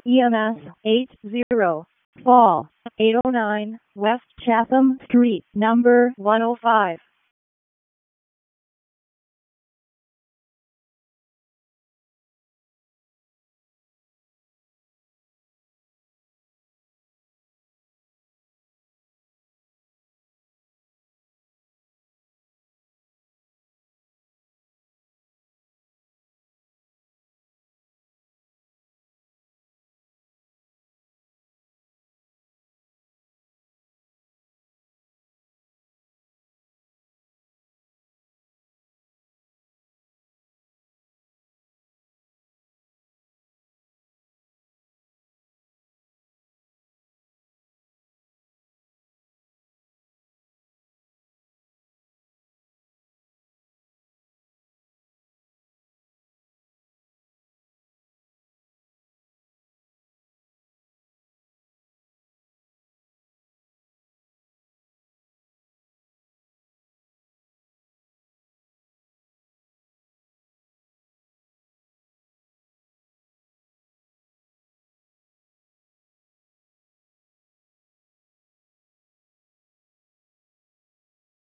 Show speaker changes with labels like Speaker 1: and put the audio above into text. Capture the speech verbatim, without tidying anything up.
Speaker 1: E M S eight zero Fall eight oh nine West Chatham Street, number one oh five.